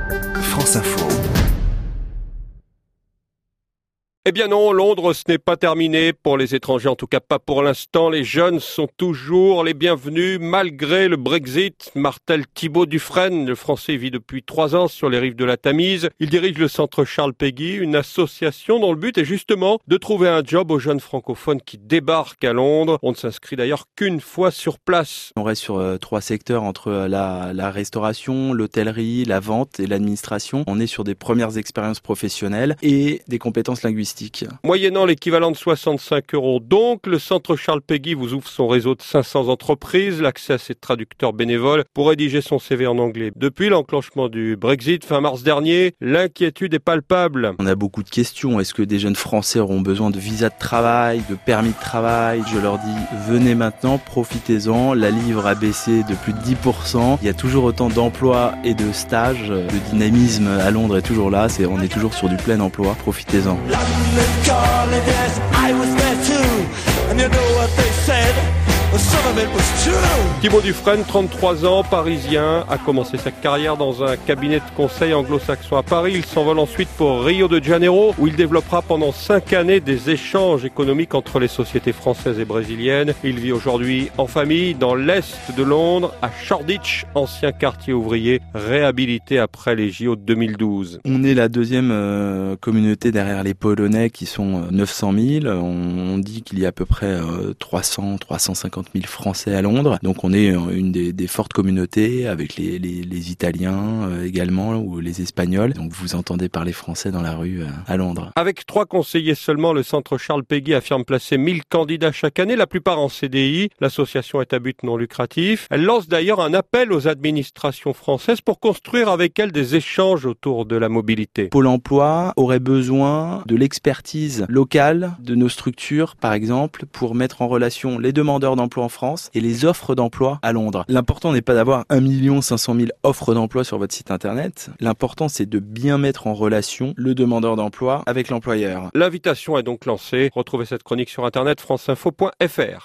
France Info. Eh bien non, Londres, ce n'est pas terminé pour les étrangers, en tout cas pas pour l'instant. Les jeunes sont toujours les bienvenus, malgré le Brexit. Martelle Thibault Dufresne, le Français, vit depuis 3 ans sur les rives de la Tamise. Il dirige le centre Charles Péguy, une association dont le but est justement de trouver un job aux jeunes francophones qui débarquent à Londres. On ne s'inscrit d'ailleurs qu'une fois sur place. On reste sur 3 secteurs entre la restauration, l'hôtellerie, la vente et l'administration. On est sur des premières expériences professionnelles et des compétences linguistiques. Moyennant l'équivalent de 65 €, donc, le centre Charles Péguy vous ouvre son réseau de 500 entreprises, l'accès à ses traducteurs bénévoles pour rédiger son CV en anglais. Depuis l'enclenchement du Brexit, fin mars dernier, l'inquiétude est palpable. On a beaucoup de questions. Est-ce que des jeunes Français auront besoin de visa de travail, de permis de travail? Je leur dis, venez maintenant, profitez-en. La livre a baissé de plus de 10%. Il y a toujours autant d'emplois et de stages. Le dynamisme à Londres est toujours là. On est toujours sur du plein emploi. Profitez-en. Calling, yes, I was there too, and you know what they said, well, some of it was true. Thibault Dufresne, 33 ans, parisien, a commencé sa carrière dans un cabinet de conseil anglo-saxon à Paris. Il s'envole ensuite pour Rio de Janeiro, où il développera pendant 5 années des échanges économiques entre les sociétés françaises et brésiliennes. Il vit aujourd'hui en famille dans l'est de Londres, à Shoreditch, ancien quartier ouvrier réhabilité après les JO de 2012. On est la deuxième communauté derrière les Polonais qui sont 900 000. On dit qu'il y a à peu près 350 000 Français à Londres. Donc on est une des fortes communautés avec les Italiens également ou les Espagnols. Donc vous entendez parler français dans la rue à Londres. Avec 3 conseillers seulement, le centre Charles Péguy affirme placer 1000 candidats chaque année, la plupart en CDI. L'association est à but non lucratif. Elle lance d'ailleurs un appel aux administrations françaises pour construire avec elles des échanges autour de la mobilité. Pôle emploi aurait besoin de l'expertise locale de nos structures, par exemple, pour mettre en relation les demandeurs d'emploi en France et les offres d'emploi à Londres. L'important n'est pas d'avoir 1 500 000 offres d'emploi sur votre site internet. L'important, c'est de bien mettre en relation le demandeur d'emploi avec l'employeur. L'invitation est donc lancée. Retrouvez cette chronique sur internet franceinfo.fr.